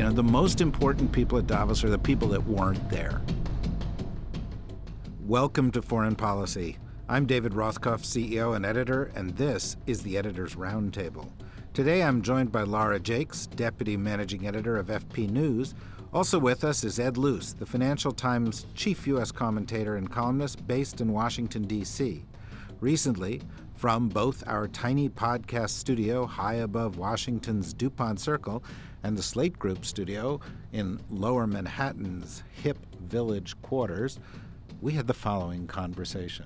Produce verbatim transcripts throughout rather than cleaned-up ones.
You know, the most important people at Davos are the people that weren't there. Welcome to Foreign Policy. I'm David Rothkopf, C E O and editor, and this is the Editor's Roundtable. Today I'm joined by Laura Jakes, Deputy Managing Editor of F P News. Also with us is Ed Luce, the Financial Times chief U S commentator and columnist based in Washington, D C Recently, from both our tiny podcast studio high above Washington's DuPont Circle and the Slate Group studio in Lower Manhattan's hip village quarters, we had the following conversation.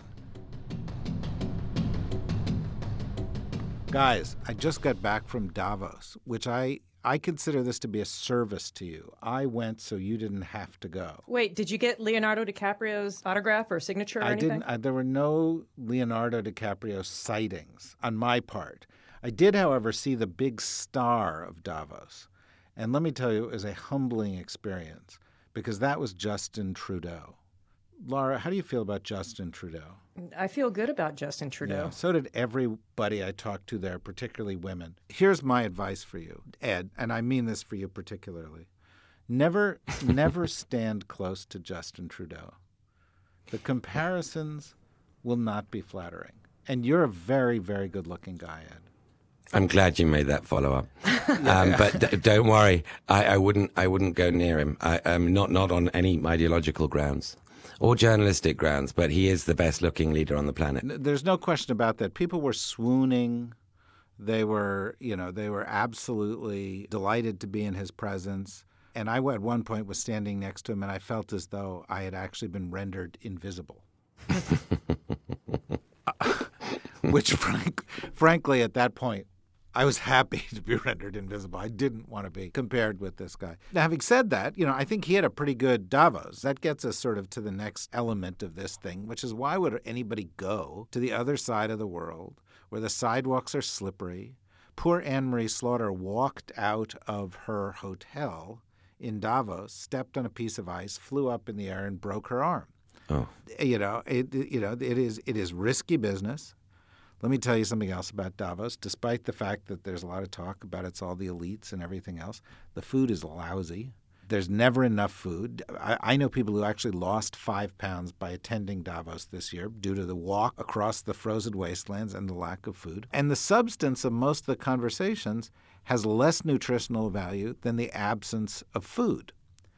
Guys, I just got back from Davos, which I, I consider this to be a service to you. I went so you didn't have to go. Wait, did you get Leonardo DiCaprio's autograph or signature or I anything? didn't. I, there were no Leonardo DiCaprio sightings on my part. I did, however, see the big star of Davos. And let me tell you, it was a humbling experience because that was Justin Trudeau. Laura, how do you feel about Justin Trudeau? I feel good about Justin Trudeau. Yeah, so did everybody I talked to there, particularly women. Here's my advice for you, Ed, and I mean this for you particularly. Never, never stand close to Justin Trudeau. The comparisons will not be flattering. And you're a very, very good-looking guy, Ed. I'm glad you made that follow-up, um, but d- don't worry. I, I wouldn't. I wouldn't go near him. I, um, not not on any ideological grounds or journalistic grounds. But he is the best-looking leader on the planet. There's no question about that. People were swooning. They were, you know, they were absolutely delighted to be in his presence. And I, at one point, was standing next to him, and I felt as though I had actually been rendered invisible. Which, frank, frankly, at that point, I was happy to be rendered invisible. I didn't want to be compared with this guy. Now, having said that, you know, I think he had a pretty good Davos. That gets us sort of to the next element of this thing, which is why would anybody go to the other side of the world where the sidewalks are slippery? Poor Anne-Marie Slaughter walked out of her hotel in Davos, stepped on a piece of ice, flew up in the air, and broke her arm. Oh, You know, it, you know, it is it is risky business. Let me tell you something else about Davos. Despite the fact that there's a lot of talk about it's all the elites and everything else, the food is lousy. There's never enough food. I, I know people who actually lost five pounds by attending Davos this year due to the walk across the frozen wastelands and the lack of food. And the substance of most of the conversations has less nutritional value than the absence of food.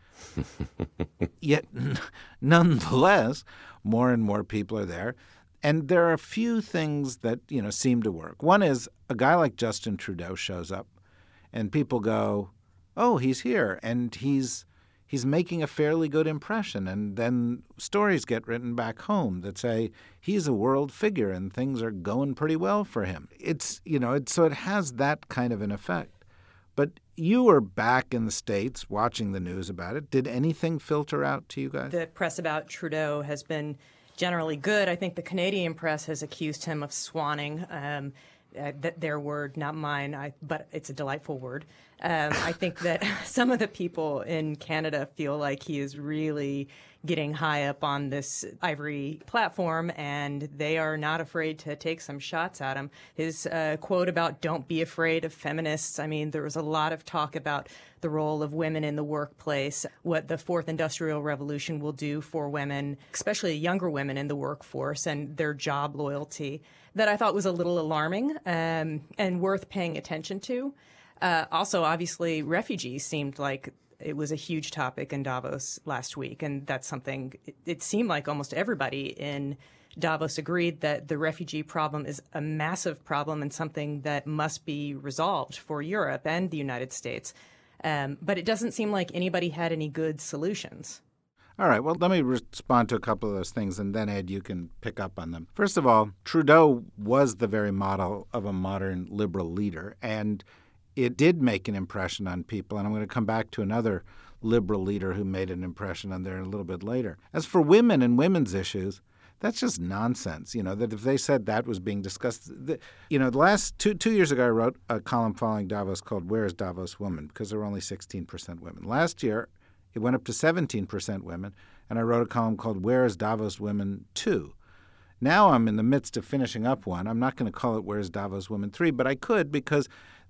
Yet, n- nonetheless, more and more people are there. And there are a few things that, you know, seem to work. One is a guy like Justin Trudeau shows up and people go, oh, he's here and he's he's making a fairly good impression. And then stories get written back home that say he's a world figure and things are going pretty well for him. It's, you know, it, so it has that kind of an effect. But you were back in the States watching the news about it. Did anything filter out to you guys? The press about Trudeau has been generally good. I think the Canadian press has accused him of swanning. Um, uh, th- their word, not mine, I, but it's a delightful word. Um, I think that some of the people in Canada feel like he is really getting high up on this ivory platform, and they are not afraid to take some shots at him. His uh, quote about don't be afraid of feminists, I mean, there was a lot of talk about the role of women in the workplace, what the fourth industrial revolution will do for women, especially younger women in the workforce, and their job loyalty, that I thought was a little alarming um, and worth paying attention to. Uh, also, obviously, refugees seemed like it was a huge topic in Davos last week, and that's something it, it seemed like almost everybody in Davos agreed that the refugee problem is a massive problem and something that must be resolved for Europe and the United States. Um, but it doesn't seem like anybody had any good solutions. All right, well, let me respond to a couple of those things, and then, Ed, you can pick up on them. First of all, Trudeau was the very model of a modern liberal leader, and it did make an impression on people, and I'm going to come back to another liberal leader who made an impression on there a little bit later. As for women and women's issues, that's just nonsense, you know, that if they said that was being discussed. The, you know, the last two two years ago, I wrote a column following Davos called Where is Davos Woman? Because there were only sixteen percent women. Last year, it went up to seventeen percent women, and I wrote a column called Where is Davos Women two? Now I'm in the midst of finishing up one. I'm not going to call it Where's Davos Women three, but I could because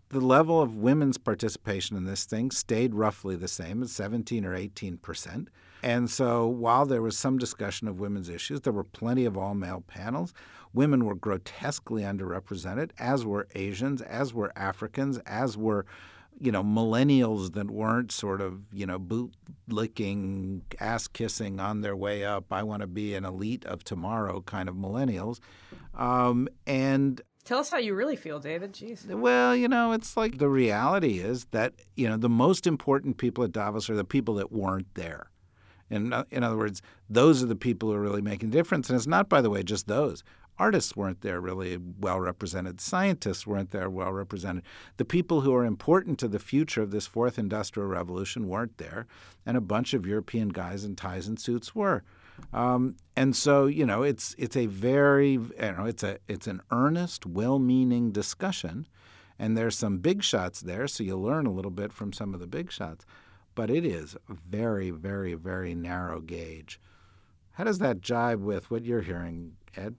the level of women's participation in this thing stayed roughly the same at seventeen or eighteen percent. And so while there was some discussion of women's issues, there were plenty of all-male panels. Women were grotesquely underrepresented, as were Asians, as were Africans, as were, you know, millennials that weren't sort of, you know, boot-licking, ass-kissing on their way up. I want to be an elite of tomorrow kind of millennials. Um, and Tell us how you really feel, David. Jeez. Well, you know, it's like the reality is that, you know, the most important people at Davos are the people that weren't there. In, in other words, those are the people who are really making a difference. And it's not, by the way, just those. Artists weren't there really well represented. Scientists weren't there well represented. The people who are important to the future of this fourth industrial revolution weren't there. And a bunch of European guys in ties and suits were. Um, and so, you know, it's it's a very, you know, it's a it's an earnest, well-meaning discussion. And there's some big shots there, so you learn a little bit from some of the big shots. But it is a very, very, very narrow gauge. How does that jibe with what you're hearing, Ed?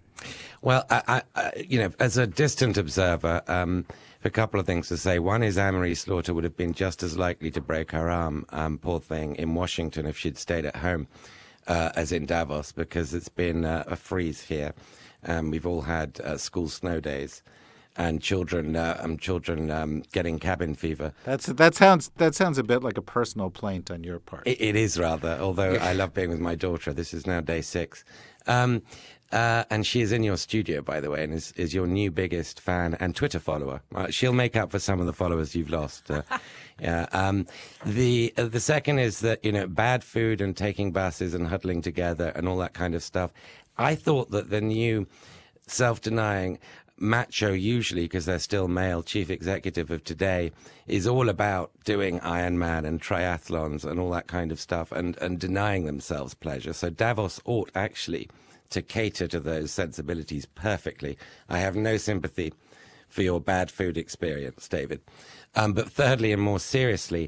Well, I, I, you know, as a distant observer, um, a couple of things to say. One is Anne-Marie Slaughter would have been just as likely to break her arm, um, poor thing, in Washington if she'd stayed at home uh, as in Davos, because it's been uh, a freeze here. Um, we've all had uh, school snow days. And children, uh, um, children um, getting cabin fever. That's that sounds that sounds a bit like a personal plaint on your part. It, it is rather, although I love being with my daughter. This is now day six, um, uh, and she is in your studio, by the way, and is, is your new biggest fan and Twitter follower. Uh, she'll make up for some of the followers you've lost. Uh, yeah. Um, the uh, the second is that, you know, bad food and taking buses and huddling together and all that kind of stuff. I thought that the new self-denying macho, usually because they're still male, chief executive of today is all about doing Ironman and triathlons and all that kind of stuff and, and denying themselves pleasure. So Davos ought actually to cater to those sensibilities perfectly. I have no sympathy for your bad food experience, David. Um, but thirdly, and more seriously,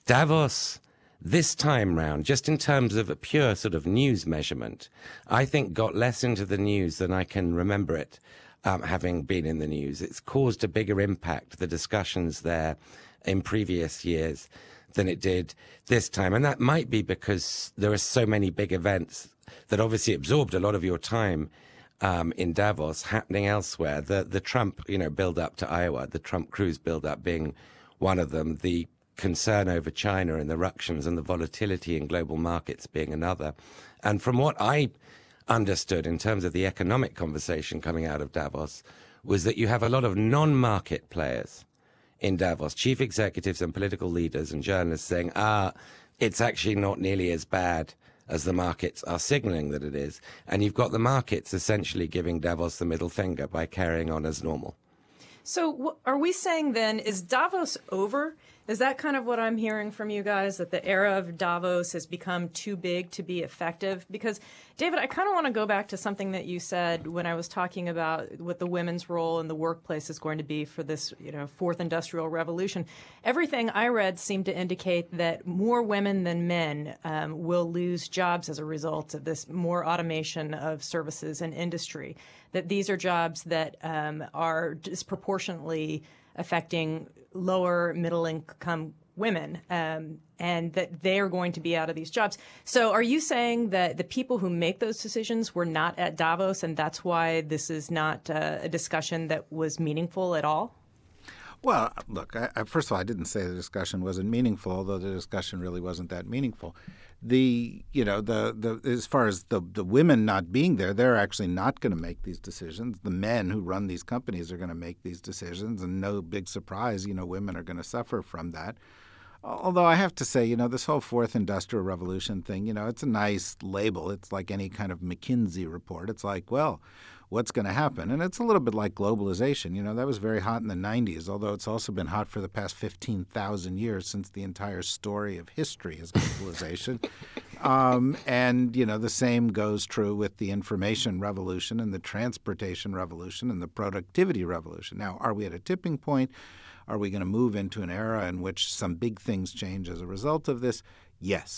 Davos this time round, just in terms of a pure sort of news measurement, I think got less into the news than I can remember it. Um, having been in the news, it's caused a bigger impact, the discussions there in previous years, than it did this time. And that might be because there are so many big events that obviously absorbed a lot of your time um, in Davos happening elsewhere. The the Trump, you know, build up to Iowa, the Trump Cruz build up being one of them, the concern over China and the ructions and the volatility in global markets being another. And from what I understood in terms of the economic conversation coming out of Davos was that you have a lot of non-market players in Davos, chief executives and political leaders and journalists saying, ah, it's actually not nearly as bad as the markets are signaling that it is. And you've got the markets essentially giving Davos the middle finger by carrying on as normal. So are we saying then, is Davos over? Is that kind of what I'm hearing from you guys, that the era of Davos has become too big to be effective? Because, David, I kind of want to go back to something that you said when I was talking about what the women's role in the workplace is going to be for this, you know, fourth industrial revolution. Everything I read seemed to indicate that more women than men um, will lose jobs as a result of this more automation of services and industry, that these are jobs that um, are disproportionately affecting lower middle income women, um, and that they are going to be out of these jobs. So are you saying that the people who make those decisions were not at Davos, and that's why this is not uh, a discussion that was meaningful at all? Well, look, I, I, first of all, I didn't say the discussion wasn't meaningful, although the discussion really wasn't that meaningful. The, you know, the, the as far as the, the women not being there, they're actually not going to make these decisions. The men who run these companies are going to make these decisions, and no big surprise, you know, women are going to suffer from that. Although I have to say, you know, this whole fourth industrial revolution thing, you know, it's a nice label. It's like any kind of McKinsey report. It's like, well, what's going to happen? And it's a little bit like globalization. You know, that was very hot in the nineties, although it's also been hot for the past fifteen thousand years since the entire story of history is globalization. um, and, you know, the same goes true with the information revolution and the transportation revolution and the productivity revolution. Now, are we at a tipping point? Are we going to move into an era in which some big things change as a result of this? Yes.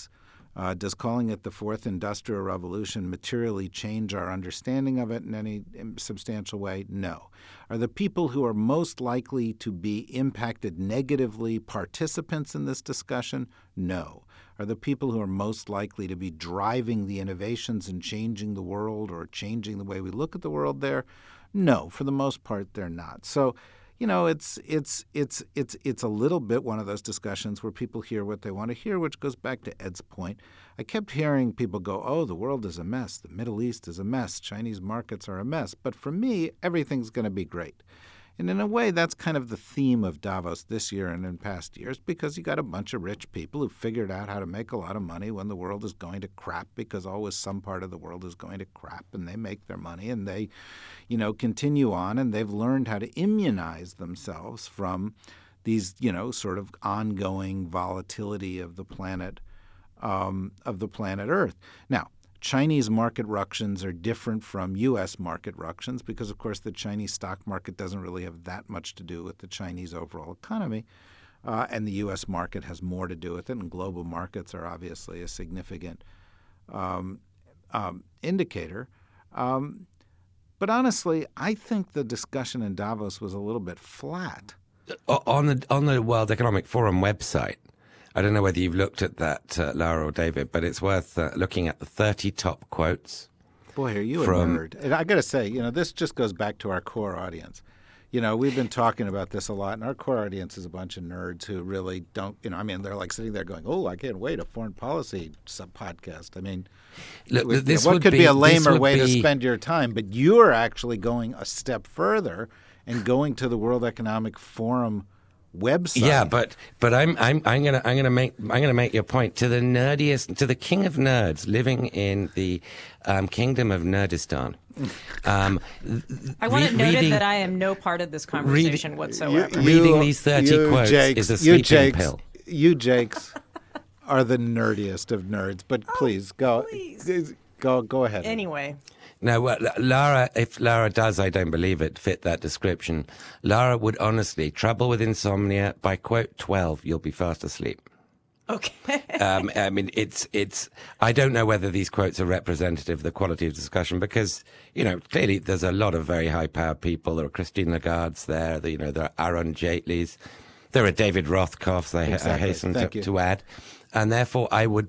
Uh, does calling it the fourth industrial revolution materially change our understanding of it in any substantial way? No. Are the people who are most likely to be impacted negatively participants in this discussion? No. Are the people who are most likely to be driving the innovations and changing the world or changing the way we look at the world there? No. For the most part, they're not. So, you know, it's it's it's it's it's a little bit one of those discussions where people hear what they want to hear, which goes back to Ed's point. I kept hearing people go, oh, the world is a mess. The Middle East is a mess. Chinese markets are a mess. But for me, everything's going to be great. And in a way, that's kind of the theme of Davos this year and in past years, because you got a bunch of rich people who figured out how to make a lot of money when the world is going to crap, because always some part of the world is going to crap, and they make their money and they, you know, continue on, and they've learned how to immunize themselves from these, you know, sort of ongoing volatility of the planet, um, of the planet Earth. Now, Chinese market ructions are different from U S market ructions because, of course, the Chinese stock market doesn't really have that much to do with the Chinese overall economy, uh, and the U S market has more to do with it, and global markets are obviously a significant um, um, indicator. Um, but honestly, I think the discussion in Davos was a little bit flat. On the on the World Economic Forum website, I don't know whether you've looked at that, uh, Lara or David, but it's worth uh, looking at the thirty top quotes. Boy, are you from... a nerd. And I got to say, you know, this just goes back to our core audience. You know, we've been talking about this a lot, and our core audience is a bunch of nerds who really don't, you know, I mean, they're like sitting there going, oh, I can't wait, a foreign policy sub-podcast. I mean, Look, we, this what would could be, be a lamer way be... to spend your time? But you're actually going a step further and going to the World Economic Forum website. Yeah, but but I'm I'm I'm gonna I'm gonna make I'm gonna make your point to the nerdiest, to the king of nerds living in the um, kingdom of Nerdistan. Um, I want re- it noted reading, that I am no part of this conversation reading, whatsoever. You, reading these thirty you, quotes Jakes, is a you sleeping Jakes, pill. You Jakes are the nerdiest of nerds. But please go, please. go, go ahead. Anyway. No, well, Lara, if Lara does, I don't believe it, fit that description. Lara would honestly, trouble with insomnia, by quote twelve, you'll be fast asleep. Okay. um, I mean, it's, it's, I don't know whether these quotes are representative of the quality of discussion because, you know, clearly there's a lot of very high powered people. There are Christine Lagarde's there, you know, there are Aaron Jaitly's, there are David Rothkopf's, I, exactly. I hasten to, to add. And therefore, I would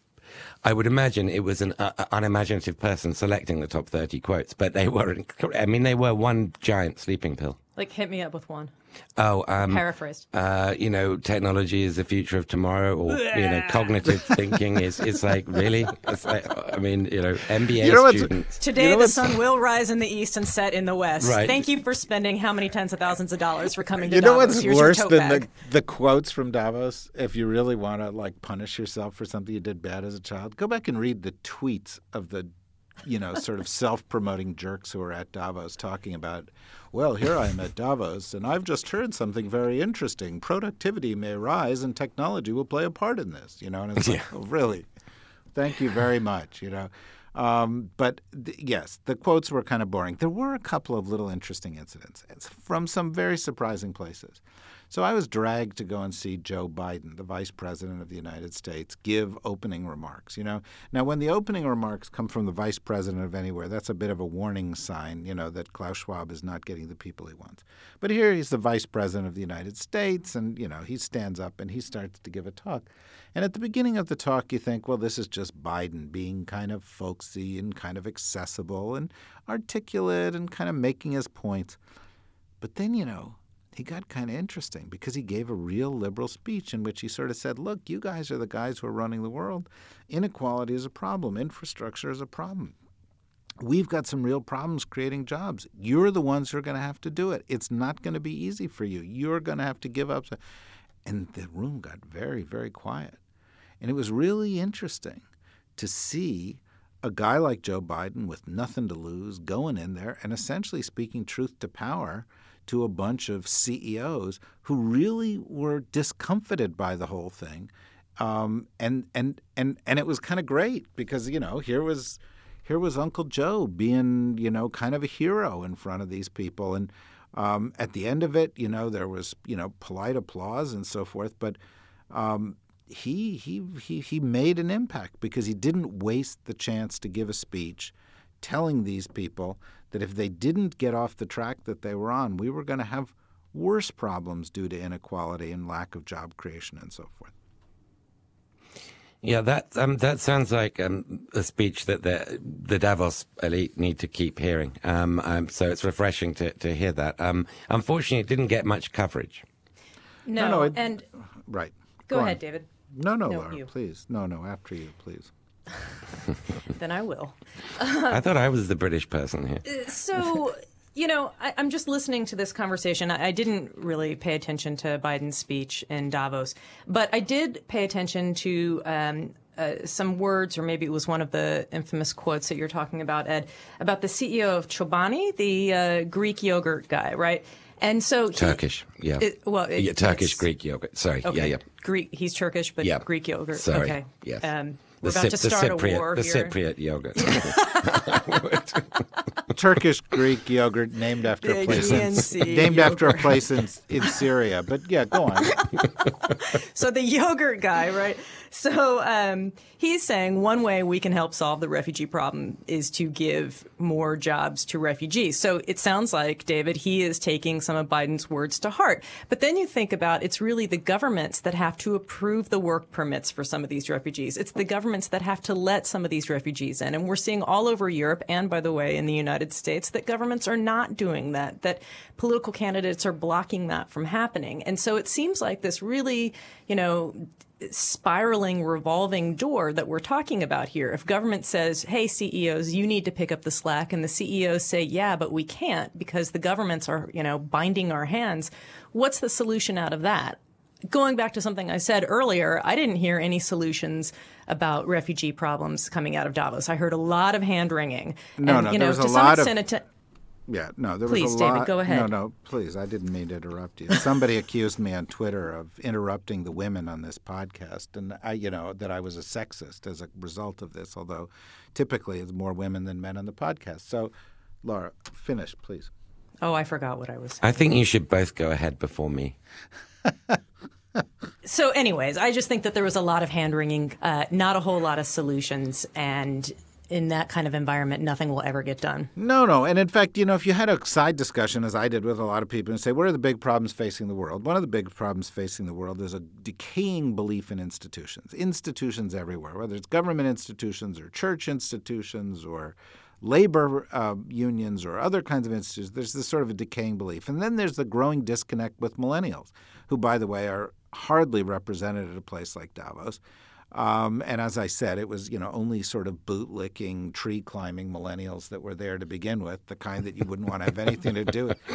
I would imagine it was an uh, unimaginative person selecting the top thirty quotes, but they were, I mean, they were one giant sleeping pill. Like, hit me up with one. Oh, um, paraphrased. Uh, you know, technology is the future of tomorrow, or you know, cognitive thinking is. It's like really. It's like, I mean, you know, M B A you know students. Today, you know the sun will rise in the east and set in the west. Right. Thank you for spending how many tens of thousands of dollars for coming to you know Davos. what's Here's worse your tote than bag. the, the quotes from Davos? If you really want to like punish yourself for something you did bad as a child, go back and read the tweets of the, you know, sort of self-promoting jerks who are at Davos talking about, well, here I am at Davos, and I've just heard something very interesting. Productivity may rise, and technology will play a part in this. You know, and it's like, Yeah. oh, really? Thank you very much. You know, um, but th- yes, the quotes were kind of boring. There were a couple of little interesting incidents from some very surprising places. So I was dragged to go and see Joe Biden, the Vice President of the United States, give opening remarks. You know, now when the opening remarks come from the Vice President of anywhere, that's a bit of a warning sign, you know, that Klaus Schwab is not getting the people he wants. But here he's the Vice President of the United States, and you know, he stands up and he starts to give a talk. And at the beginning of the talk, you think, well, this is just Biden being kind of folksy and kind of accessible and articulate and kind of making his points. But then, you know, he got kind of interesting because he gave a real liberal speech in which he sort of said, look, you guys are the guys who are running the world. Inequality is a problem. Infrastructure is a problem. We've got some real problems creating jobs. You're the ones who are going to have to do it. It's not going to be easy for you. You're going to have to give up. And the room got very, very quiet. And it was really interesting to see a guy like Joe Biden with nothing to lose going in there and essentially speaking truth to power to a bunch of C E Os who really were discomfited by the whole thing. Um, and, and, and, and it was kind of great because, you know, here was here was Uncle Joe being, you know, kind of a hero in front of these people. And um, at the end of it, you know, there was, you know, polite applause and so forth. But, um, he he he he made an impact because he didn't waste the chance to give a speech telling these people that if they didn't get off the track that they were on, we were going to have worse problems due to inequality and lack of job creation and so forth. Yeah, that um, that sounds like um, a speech that the the Davos elite need to keep hearing. Um, um, so it's refreshing to, to hear that. Um, unfortunately, it didn't get much coverage. No, no, no it, and right. Go, go ahead, on. David. No, no, No, Laura, you. please. No, no, after you, please. Then I will. I thought I was the British person here. So, you know, I, I'm just listening to this conversation. I, I didn't really pay attention to Biden's speech in Davos, but I did pay attention to um, uh, some words, or maybe it was one of the infamous quotes that you're talking about, Ed, about the C E O of Chobani, the uh, Greek yogurt guy, right? And so he, Turkish, yeah. It, well, it, yeah, Turkish it's- Greek yogurt. Sorry, Okay. yeah, yeah. Greek. He's Turkish, but Yeah. Greek yogurt. Sorry. Okay. Yes. Um, we're The about Cyp- to start the Cypriot, a war the here. Cypriot yogurt. Turkish Greek yogurt named after The a place in, G N C named after a yogurt. place in in Syria. But yeah, go on. So the yogurt guy, right? So um, he's saying one way we can help solve the refugee problem is to give more jobs to refugees. So it sounds like, David, he is taking some of Biden's words to heart. But then you think about it's really the governments that have to approve the work permits for some of these refugees. It's the governments that have to let some of these refugees in. And we're seeing all over Europe and, by the way, in the United States that governments are not doing that, that political candidates are blocking that from happening. And so it seems like this really, you know, spiraling, revolving door that we're talking about here. If government says, hey, C E Os, you need to pick up the slack, and the C E Os say, yeah, but we can't because the governments are, you know, binding our hands, what's the solution out of that? Going back to something I said earlier, I didn't hear any solutions about refugee problems coming out of Davos. I heard a lot of hand-wringing. No, and, no, you there know, was a to some lot of- extent, it- Yeah, no, there Please, was a David, lot. go ahead. No, no, please. I didn't mean to interrupt you. Somebody accused me on Twitter of interrupting the women on this podcast, and I, you know, that I was a sexist as a result of this. Although, typically, it's more women than men on the podcast. So, Laura, finish, please. Oh, I forgot what I was saying. I think you should both go ahead before me. So anyways, I just think that there was a lot of hand-wringing, uh, not a whole lot of solutions, and in that kind of environment, nothing will ever get done. No, no. And in fact, you know, if you had a side discussion, as I did with a lot of people, and say, what are the big problems facing the world? One of the big problems facing the world is a decaying belief in institutions. Institutions everywhere, whether it's government institutions or church institutions or labor uh, unions or other kinds of institutions, there's this sort of a decaying belief. And then there's the growing disconnect with millennials, who, by the way, are hardly represented at a place like Davos. Um, and as I said, it was, you know, only sort of bootlicking, tree-climbing millennials that were there to begin with, the kind that you wouldn't want to have anything to do with.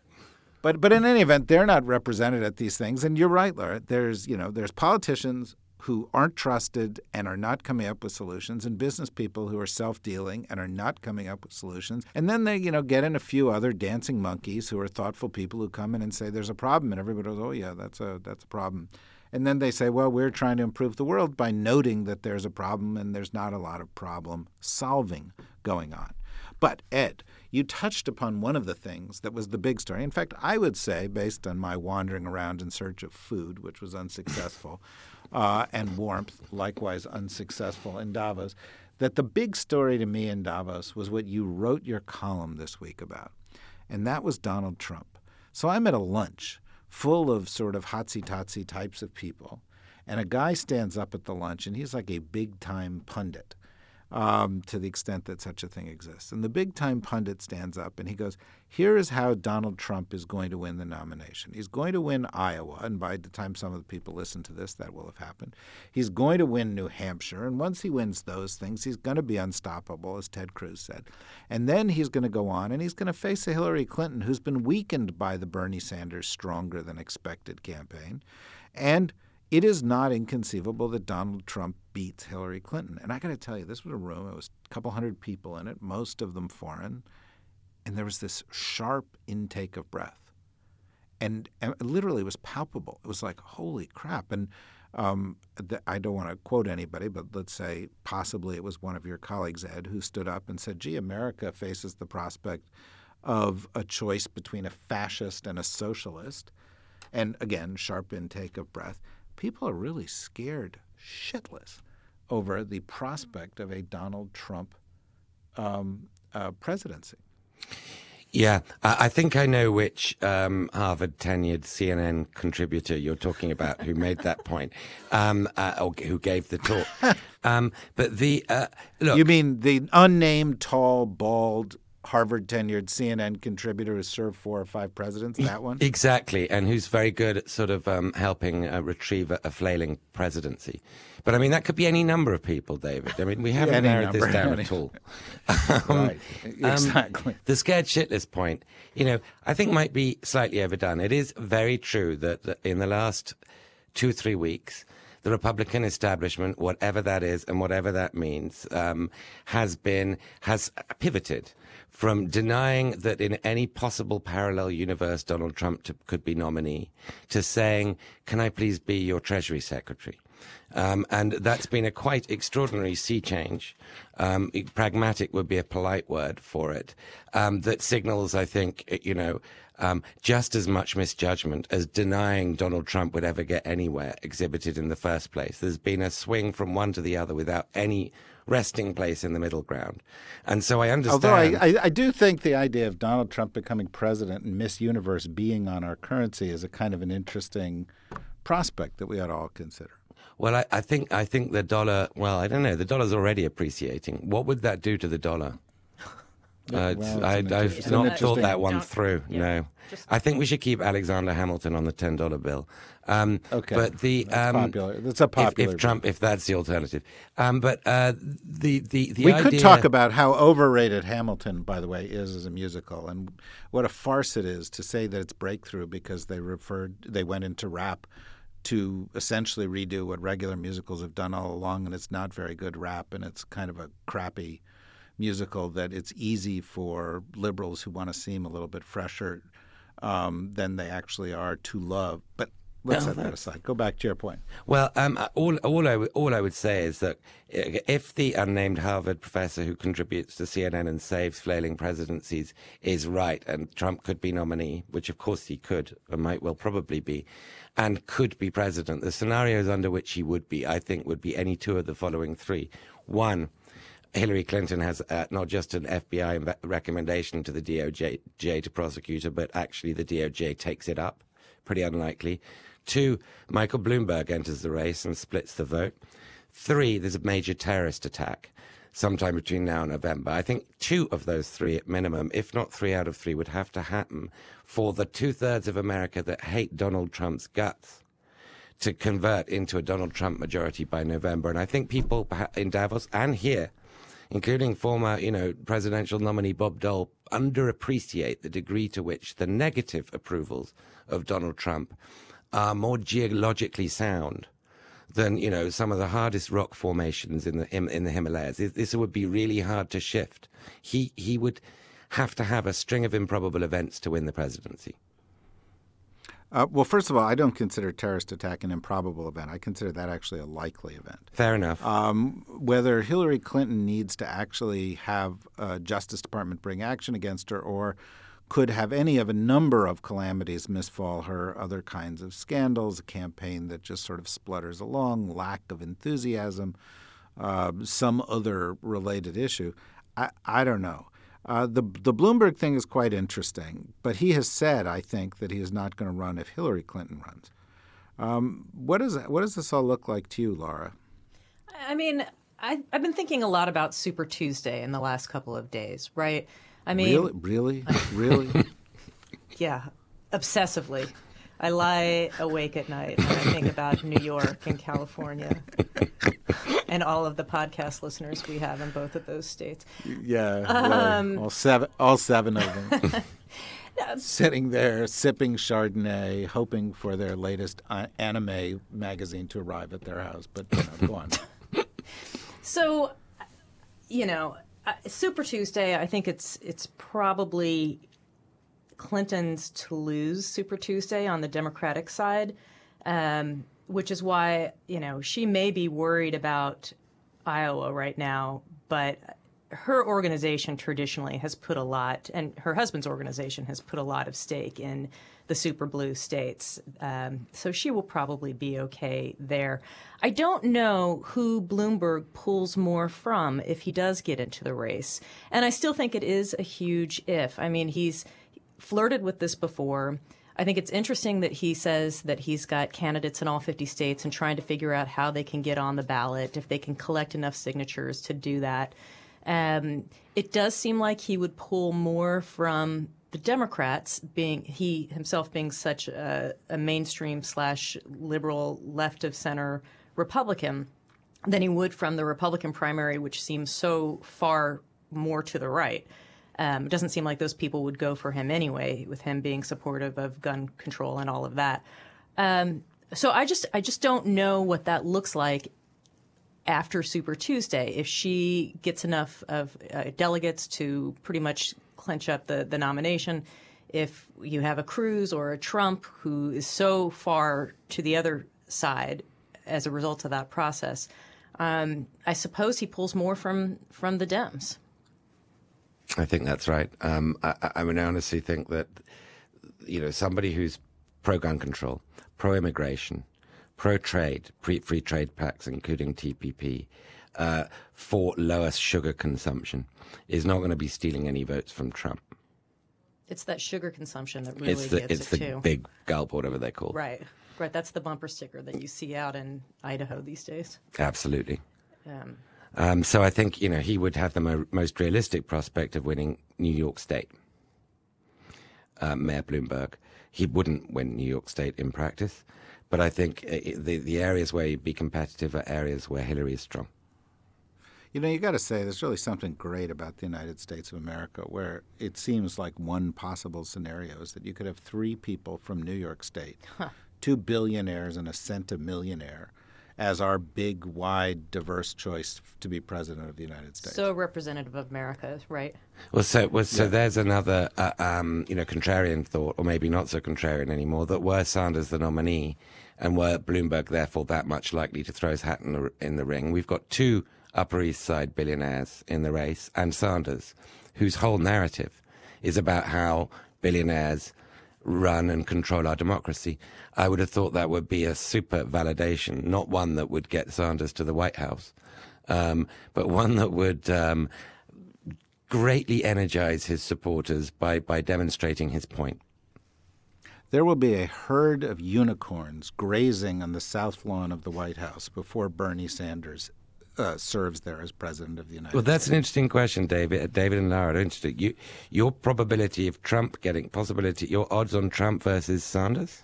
But but in any event, they're not represented at these things. And you're right, Laura. There's, you know, there's politicians who aren't trusted and are not coming up with solutions, and business people who are self-dealing and are not coming up with solutions. And then they, you know, get in a few other dancing monkeys who are thoughtful people who come in and say there's a problem, and everybody goes, oh yeah, that's a that's a problem. And then they say, well, we're trying to improve the world by noting that there's a problem and there's not a lot of problem solving going on. But, Ed, you touched upon one of the things that was the big story. In fact, I would say, based on my wandering around in search of food, which was unsuccessful, uh, and warmth, likewise unsuccessful in Davos, that the big story to me in Davos was what you wrote your column this week about, and that was Donald Trump. So I'm at a lunch full of sort of hotsy-totsy types of people. And a guy stands up at the lunch, and he's like a big-time pundit, um, to the extent that such a thing exists. And the big-time pundit stands up, and he goes, here is how Donald Trump is going to win the nomination. He's going to win Iowa, and by the time some of the people listen to this, that will have happened. He's going to win New Hampshire, and once he wins those things, he's going to be unstoppable, as Ted Cruz said. And then he's going to go on, and he's going to face a Hillary Clinton who's been weakened by the Bernie Sanders stronger than expected campaign. And it is not inconceivable that Donald Trump beats Hillary Clinton. And I got to tell you, this was a room, it was a couple hundred people in it, most of them foreign, and there was this sharp intake of breath. And, and literally it was palpable. It was like, holy crap. And um, th- I don't want to quote anybody, but let's say possibly it was one of your colleagues, Ed, who stood up and said, gee, America faces the prospect of a choice between a fascist and a socialist. And again, sharp intake of breath. people are really scared shitless over the prospect of a Donald Trump um, uh, presidency. Yeah, I I think I know which um, Harvard-tenured C N N contributor you're talking about who made that point, um, uh, or who gave the talk. Um, but the uh, look, You mean the unnamed, tall, bald, Harvard-tenured C N N contributor who served four or five presidents? That one? exactly, and who's very good at sort of um, helping uh, retrieve a, a flailing presidency. But I mean, that could be any number of people, David. I mean, we haven't Any narrowed this number, down any- at all. Right. Um, Exactly. the scared shitless point, you know, I think might be slightly overdone. It is very true that, that in the last two, three weeks, the Republican establishment, whatever that is and whatever that means, um, has been, has pivoted from denying that in any possible parallel universe Donald Trump to, could be nominee to saying, can I please be your Treasury Secretary? Um, and that's been a quite extraordinary sea change. Um, pragmatic would be a polite word for it. Um, that signals, I think, you know, um, just as much misjudgment as denying Donald Trump would ever get anywhere exhibited in the first place. There's been a swing from one to the other without any resting place in the middle ground. And so I understand. Although I, I, I do think the idea of Donald Trump becoming president and Miss Universe being on our currency is a kind of an interesting prospect that we ought to all consider. Well, I, I think I think the dollar. Well, I don't know. The dollar's already appreciating. What would that do to the dollar? Uh, well, it's I, an I've interest- not it's an thought that interesting- one Don't- through. yeah. No, Just- I think we should keep Alexander Hamilton on the ten dollar bill. Um, Okay, but the that's um, popular. That's a if- popular If, Trump, if that's the alternative, um, but uh, the the the we idea, could talk about how overrated Hamilton, by the way, is as a musical, and what a farce it is to say that it's breakthrough because they referred, they went into rap to essentially redo what regular musicals have done all along, and it's not very good rap, and it's kind of a crappy musical that it's easy for liberals who want to seem a little bit fresher um, than they actually are to love. But let's set that aside. Go back to your point. Well, um, all all I w- all I would say is that if the unnamed Harvard professor who contributes to C N N and saves flailing presidencies is right, and Trump could be nominee, which of course he could, or might well probably be, and could be president, the scenarios under which he would be, I think, would be any two of the following three. One, Hillary Clinton has uh, not just an F B I inve- recommendation to the D O J J to prosecute her, but actually the D O J takes it up. Pretty unlikely. Two, Michael Bloomberg enters the race and splits the vote. Three, there's a major terrorist attack sometime between now and November. I think two of those three at minimum, if not three out of three, would have to happen for the two-thirds of America that hate Donald Trump's guts to convert into a Donald Trump majority by November. And I think people in Davos and here, including former, you know, presidential nominee Bob Dole, underappreciate the degree to which the negative approvals of Donald Trump are more geologically sound than, you know, some of the hardest rock formations in the in, in the Himalayas. This, this would be really hard to shift. He he would have to have a string of improbable events to win the presidency. Uh, well, first of all, I don't consider terrorist attack an improbable event. I consider that actually a likely event. Fair enough. Um, whether Hillary Clinton needs to actually have a Justice Department bring action against her or could have any of a number of calamities misfall her, other kinds of scandals, a campaign that just sort of splutters along, lack of enthusiasm, uh, some other related issue, I, I don't know. Uh, the the Bloomberg thing is quite interesting, but he has said, I think, that he is not going to run if Hillary Clinton runs. Um, what does what does this all look like to you, Laura? I mean, I, I've been thinking a lot about Super Tuesday in the last couple of days, right? I mean, Really, really, really? yeah, obsessively. I lie awake at night and I think about New York and California and all of the podcast listeners we have in both of those states. Yeah, Um, really. all seven, all seven of them, sitting there sipping Chardonnay, hoping for their latest uh, anime magazine to arrive at their house. But you know, go on. So, you know, uh, Super Tuesday, I think it's it's probably Clinton's to lose Super Tuesday on the Democratic side, um, which is why, you know, she may be worried about Iowa right now, but her organization traditionally has put a lot, and her husband's organization has put a lot of stake in the super blue states. Um, so she will probably be okay there. I don't know who Bloomberg pulls more from if he does get into the race. And I still think it is a huge if. I mean, he's flirted with this before. I think it's interesting that he says that he's got candidates in all fifty states and trying to figure out how they can get on the ballot, if they can collect enough signatures to do that. Um, it does seem like he would pull more from the Democrats, being he himself being such a, a mainstream slash liberal left of center Republican, than he would from the Republican primary, which seems so far more to the right. Um, it doesn't seem like those people would go for him anyway, with him being supportive of gun control and all of that. Um, so I just I just don't know what that looks like after Super Tuesday. If she gets enough of uh, delegates to pretty much clinch up the, the nomination, if you have a Cruz or a Trump who is so far to the other side as a result of that process, um, I suppose he pulls more from, from the Dems. I think that's right. Um, I, I mean, I honestly think that, you know, somebody who's pro-gun control, pro-immigration, pro-trade, pre-free trade pacts, including T P P, uh, for lower sugar consumption, is not going to be stealing any votes from Trump. It's that sugar consumption that really it's the, gives it's it the too. big gulp, whatever they're called. Right, right. That's the bumper sticker that you see out in Idaho these days. Absolutely. Um, Um, so I think, you know, he would have the mo- most realistic prospect of winning New York State. Uh, Mayor Bloomberg. He wouldn't win New York State in practice, but I think uh, the the areas where he'd be competitive are areas where Hillary is strong. You know, you got to say there's really something great about the United States of America, where it seems like one possible scenario is that you could have three people from New York State, huh. two billionaires and a centimillionaire, as our big, wide, diverse choice to be president of the United States. So representative of America, right? Well, so well, so yeah. there's another, uh, um, you know, contrarian thought, or maybe not so contrarian anymore, that were Sanders the nominee, and were Bloomberg therefore that much likely to throw his hat in the in the ring, we've got two Upper East Side billionaires in the race, and Sanders, whose whole narrative is about how billionaires run and control our democracy. I would have thought that would be a super validation, not one that would get Sanders to the White House, um, but one that would um, greatly energize his supporters by, by demonstrating his point. There will be a herd of unicorns grazing on the south lawn of the White House before Bernie Sanders Uh, serves there as president of the United States. Well, that's States. an interesting question, David. David and Lara, interesting. You, your probability of Trump getting possibility, your odds on Trump versus Sanders?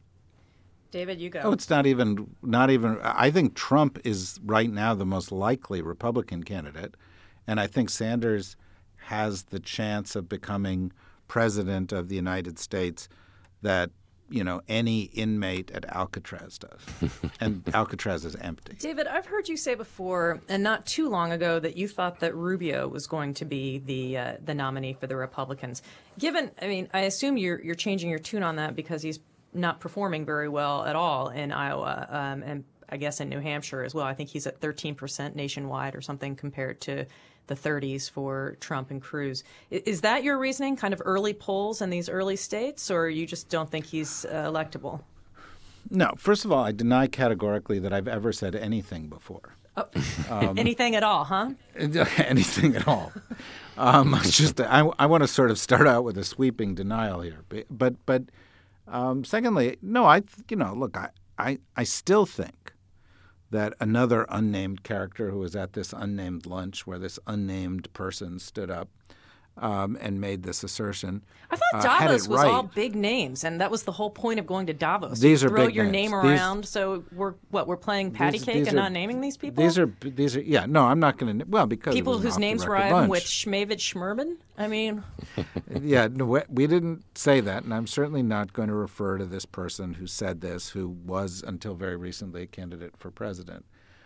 David, you go. Oh, it's not even not even. I think Trump is right now the most likely Republican candidate, and I think Sanders has the chance of becoming president of the United States that, you know, any inmate at Alcatraz does. And Alcatraz is empty. David, I've heard you say before, and not too long ago, that you thought that Rubio was going to be the uh, the nominee for the Republicans. Given, I mean, I assume you're you're changing your tune on that because he's not performing very well at all in Iowa, um, and I guess in New Hampshire as well. I think he's at thirteen percent nationwide or something compared to the thirties for Trump and Cruz. Is that your reasoning, kind of early polls in these early states, or you just don't think he's uh, electable? No. First of all, I deny categorically that I've ever said anything before. Oh. Um, anything at all, huh? Anything at all. um, it's just I, I want to sort of start out with a sweeping denial here. But but um, secondly, no, I you know look, I, I I still think that another unnamed character who was at this unnamed lunch where this unnamed person stood up um, and made this assertion. I thought uh, Davos was right. all big names, and that was the whole point of going to Davos. These you are throw big your names. name These, around, so we're what we're playing patty these, cake these and are, not naming these people. These are these are yeah. No, I'm not going to. Well, because people it was an whose names off-the-record rhyme lunch. with Schmavit Schmerman. I mean, yeah, no, we, we didn't say that, and I'm certainly not going to refer to this person who said this, who was until very recently a candidate for president.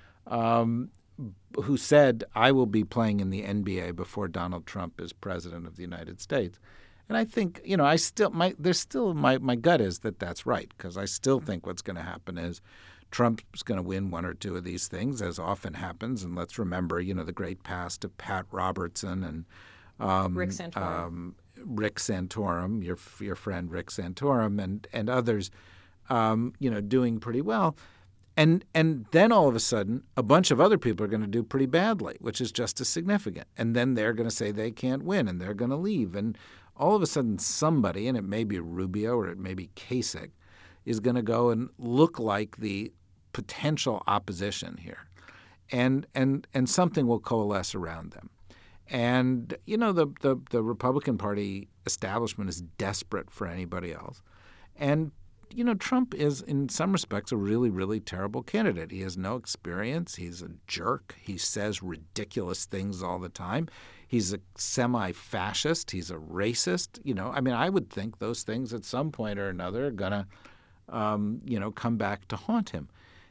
Um, who said, I will be playing in the N B A before Donald Trump is president of the United States. And I think, you know, I still, my, there's still, my, my gut is that that's right, because I still think what's going to happen is Trump's going to win one or two of these things, as often happens. And let's remember, you know, the great past of Pat Robertson and um, Rick Santorum. Um, Rick Santorum, your your friend Rick Santorum, and and others, um, you know, doing pretty well. And and then all of a sudden, a bunch of other people are going to do pretty badly, which is just as significant. And then they're going to say they can't win, and they're going to leave. And all of a sudden, somebody, and it may be Rubio or it may be Kasich, is going to go and look like the potential opposition here, and and and something will coalesce around them. And you know, the the, the Republican Party establishment is desperate for anybody else, and. You know, Trump is, in some respects, a really, really terrible candidate. He has no experience. He's a jerk. He says ridiculous things all the time. He's a semi-fascist. He's a racist. You know, I mean, I would think those things at some point or another are going to, um, you know, come back to haunt him.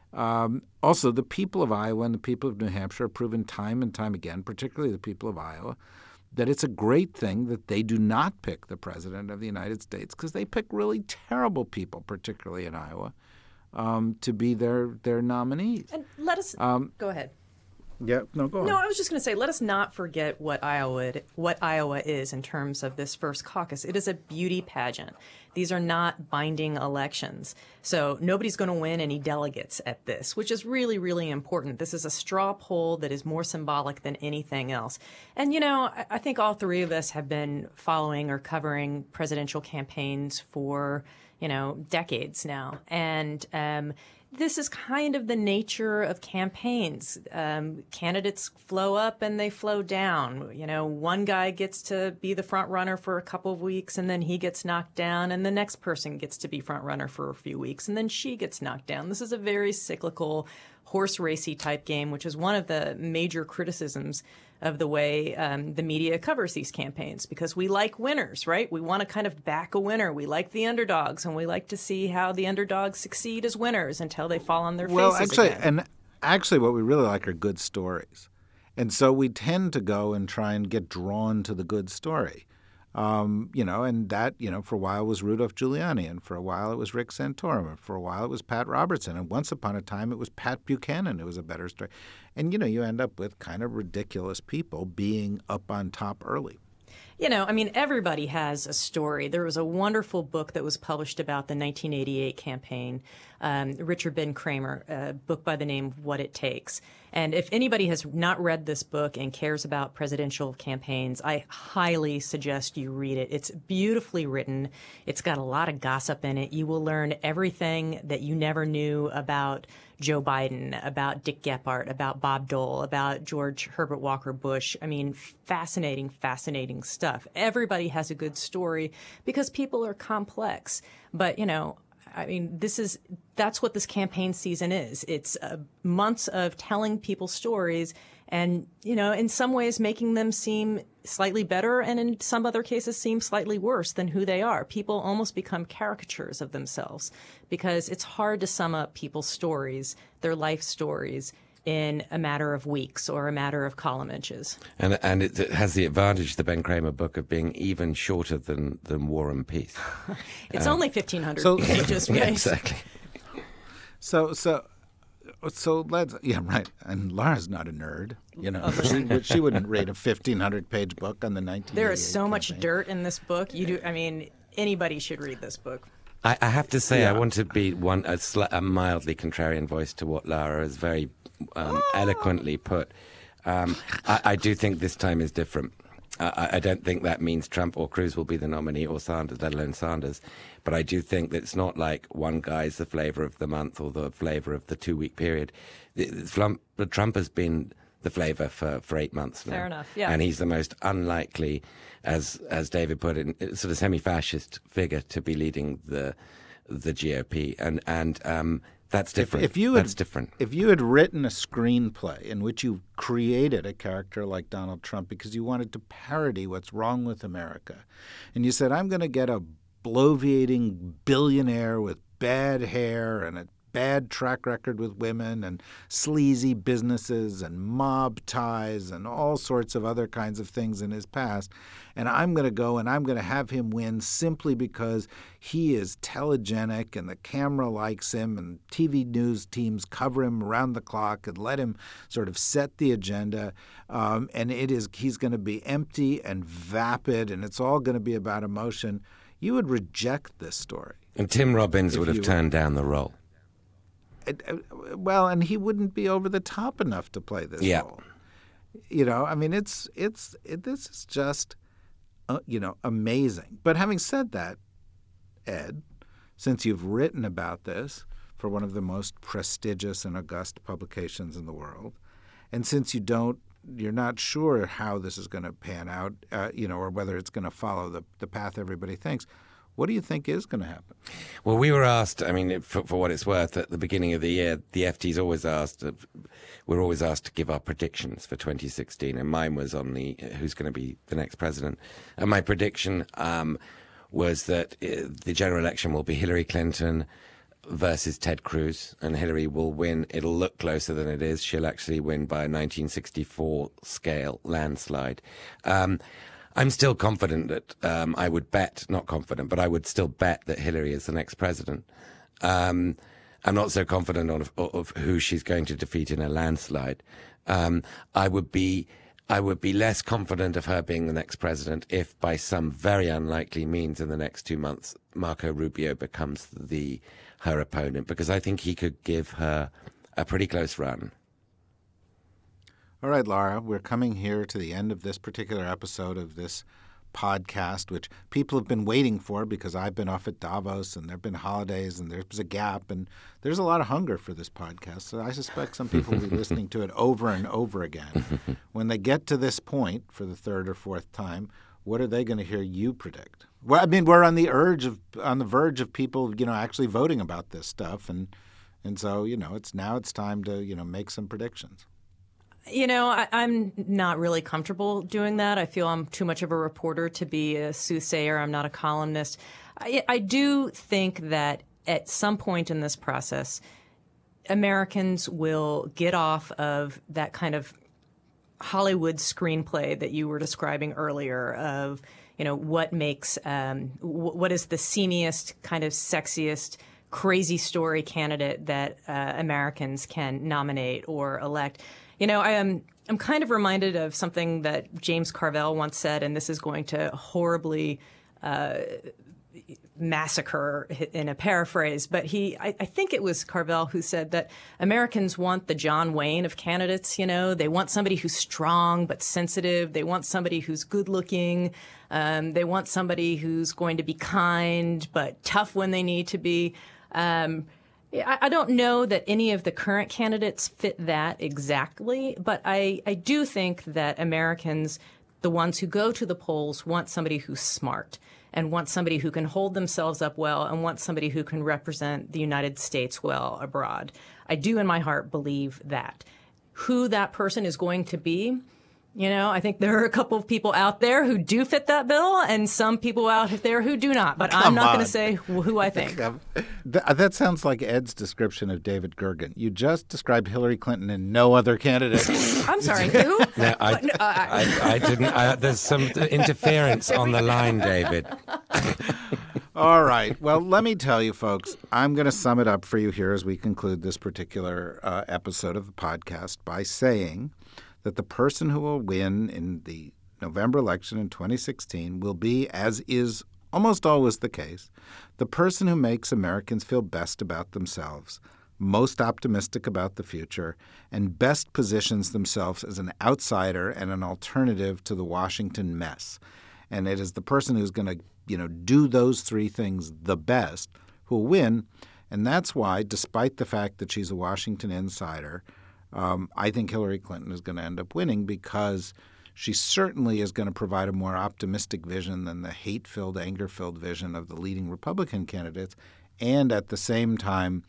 Um, also, the people of Iowa and the people of New Hampshire have proven time and time again, particularly the people of Iowa, that it's a great thing that they do not pick the president of the United States because they pick really terrible people, particularly in Iowa, um, to be their their nominees. And let us um, go ahead. Yeah, no, go on. No, I was just going to say, let us not forget what Iowa what Iowa is in terms of this first caucus. It is a beauty pageant. These are not binding elections. So nobody's going to win any delegates at this, which is really, really important. This is a straw poll that is more symbolic than anything else. And, you know, I, I think all three of us have been following or covering presidential campaigns for, you know, decades now. And um this is kind of the nature of campaigns. Um, candidates flow up and they flow down. You know, one guy gets to be the front runner for a couple of weeks and then he gets knocked down, and the next person gets to be front runner for a few weeks and then she gets knocked down. This is a very cyclical, horse racy type game, which is one of the major criticisms of the way um, the media covers these campaigns, because we like winners, right? We want to kind of back a winner. We like the underdogs, and we like to see how the underdogs succeed as winners until they fall on their well, faces actually, again. and actually what we really like are good stories. And so we tend to go and try and get drawn to the good story. Um, you know, and that, you know, for a while was Rudolph Giuliani, and for a while it was Rick Santorum, and for a while it was Pat Robertson, and once upon a time it was Pat Buchanan who was a better story. And, you know, you end up with kind of ridiculous people being up on top early. You know, I mean, everybody has a story. There was a wonderful book that was published about the nineteen eighty-eight campaign, um, Richard Ben Kramer, a book by the name of What It Takes. And if anybody has not read this book and cares about presidential campaigns, I highly suggest you read it. It's beautifully written. It's got a lot of gossip in it. You will learn everything that you never knew about Joe Biden, about Dick Gephardt, about Bob Dole, about George Herbert Walker Bush. I mean, fascinating, fascinating stuff. Everybody has a good story because people are complex. But, you know, I mean, this is that's what this campaign season is. It's uh, months of telling people stories and, you know, in some ways making them seem slightly better and in some other cases seem slightly worse than who they are. People almost become caricatures of themselves because it's hard to sum up people's stories, their life stories, in a matter of weeks or a matter of column inches. And and it, it has the advantage, the Ben Kramer book, of being even shorter than, than War and Peace. It's um, only fifteen hundred so, pages, yeah, right? exactly. So, so, so let's, yeah, right. And Laura's not a nerd, you know. she, would- she wouldn't read a fifteen hundred page book on the nineteen eighty-eight There is so much campaign. dirt in this book. You do. I mean, anybody should read this book. I, I have to say, Yeah. I want to be one a, sli- a mildly contrarian voice to what Lara has very um, eloquently put. Um, I, I do think this time is different. Uh, I, I don't think that means Trump or Cruz will be the nominee, or Sanders, let alone Sanders. But I do think that it's not like one guy's the flavor of the month or the flavor of the two-week period. The, the Trump, the Trump has been the flavor for, for eight months now. Fair enough, yeah. And he's the most unlikely, as as David put it, sort of semi-fascist figure to be leading the the G O P. And and um, that's different. If you had, that's different. If you had written a screenplay in which you created a character like Donald Trump because you wanted to parody what's wrong with America, and you said, I'm going to get a bloviating billionaire with bad hair and a bad track record with women and sleazy businesses and mob ties and all sorts of other kinds of things in his past. And I'm going to go and I'm going to have him win simply because he is telegenic and the camera likes him and T V news teams cover him around the clock and let him sort of set the agenda. Um, and it is he's going to be empty and vapid and it's all going to be about emotion. You would reject this story. And Tim Robbins would have you, turned down the role. Well, and he wouldn't be over the top enough to play this yeah. role. You know, I mean, it's it's it, this is just, uh, you know, amazing. But having said that, Ed, since you've written about this for one of the most prestigious and august publications in the world, and since you don't, you're not sure how this is going to pan out, uh, you know, or whether it's going to follow the the path everybody thinks. What do you think is going to happen? Well, we were asked, I mean, for, for what it's worth, at the beginning of the year, the F T's always asked, uh, we're always asked to give our predictions for twenty sixteen, and mine was on the uh, who's going to be the next president. And my prediction um, was that uh, the general election will be Hillary Clinton versus Ted Cruz, and Hillary will win. It'll look closer than it is. She'll actually win by a nineteen sixty-four scale landslide. Um, I'm still confident that um, I would bet, not confident, but I would still bet that Hillary is the next president. Um, I'm not so confident of, of who she's going to defeat in a landslide. Um, I would be, I would be less confident of her being the next president if, by some very unlikely means, in the next two months, Marco Rubio becomes the her opponent, because I think he could give her a pretty close run. All right, Laura, we're coming here to the end of this particular episode of this podcast, which people have been waiting for because I've been off at Davos and there have been holidays and there's a gap and there's a lot of hunger for this podcast. So I suspect some people will be listening to it over and over again. When they get to this point for the third or fourth time, what are they going to hear you predict? Well, I mean, we're on the urge of on the verge of people, you know, actually voting about this stuff, and and so you know, it's now it's time to you know make some predictions. You know, I, I'm not really comfortable doing that. I feel I'm too much of a reporter to be a soothsayer. I'm not a columnist. I, I do think that at some point in this process, Americans will get off of that kind of Hollywood screenplay that you were describing earlier of, you know, what makes, um, w- what is the seamiest, kind of sexiest, crazy story candidate that uh, Americans can nominate or elect. You know, I am I'm kind of reminded of something that James Carville once said, and this is going to horribly uh, massacre in a paraphrase, but he I, I think it was Carville who said that Americans want the John Wayne of candidates. You know, they want somebody who's strong but sensitive. They want somebody who's good looking. Um, they want somebody who's going to be kind but tough when they need to be. Um, I don't know that any of the current candidates fit that exactly, but I, I do think that Americans, the ones who go to the polls, want somebody who's smart and want somebody who can hold themselves up well and want somebody who can represent the United States well abroad. I do in my heart believe that. Who that person is going to be, you know, I think there are a couple of people out there who do fit that bill and some people out there who do not. But Come I'm not going to say who I think. That sounds like Ed's description of David Gergen. You just described Hillary Clinton and no other candidate. I'm sorry, who? No, I, no, I, I, I didn't. I, there's some interference on the line, David. All right. Well, let me tell you, folks, I'm going to sum it up for you here as we conclude this particular uh, episode of the podcast by saying that the person who will win in the November election in twenty sixteen will be, as is almost always the case, the person who makes Americans feel best about themselves, most optimistic about the future, and best positions themselves as an outsider and an alternative to the Washington mess. And it is the person who's going to, you know, do those three things the best who will win. And that's why, despite the fact that she's a Washington insider, Um, I think Hillary Clinton is going to end up winning because she certainly is going to provide a more optimistic vision than the hate-filled, anger-filled vision of the leading Republican candidates. And at the same time,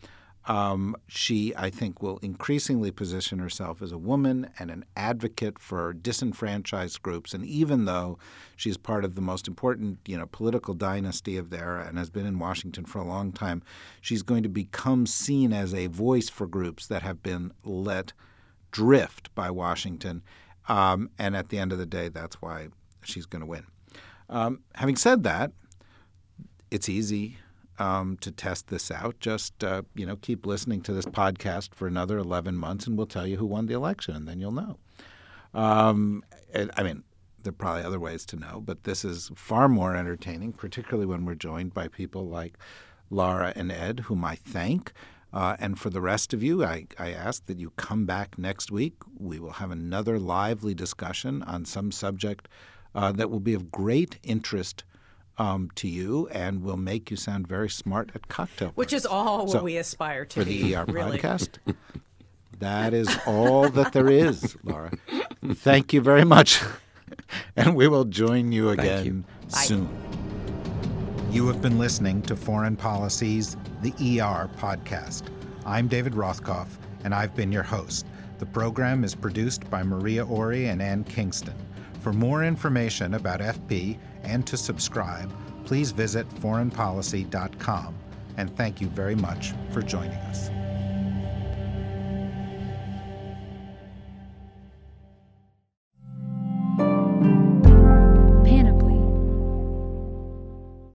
Um, she, I think, will increasingly position herself as a woman and an advocate for disenfranchised groups. And even though she's part of the most important, you know, political dynasty of there and has been in Washington for a long time, she's going to become seen as a voice for groups that have been let drift by Washington. Um, and at the end of the day, that's why she's going to win. Um, having said that, it's easy um, to test this out. Just, uh, you know, keep listening to this podcast for another eleven months and we'll tell you who won the election, and then you'll know. Um, and, I mean, there are probably other ways to know, but this is far more entertaining, particularly when we're joined by people like Laura and Ed, whom I thank. Uh, and for the rest of you, I, I ask that you come back next week. We will have another lively discussion on some subject uh, that will be of great interest um, to you and will make you sound very smart at cocktail Which parties. is all what So, we aspire to for be, the E R really. podcast. That is all that there is, Laura. Thank you very much. And we will join you again you. soon. You have been listening to Foreign Policy's The E R Podcast. I'm David Rothkopf, and I've been your host. The program is produced by Maria Ori and Ann Kingston. For more information about F P and to subscribe, please visit foreign policy dot com. And thank you very much for joining us.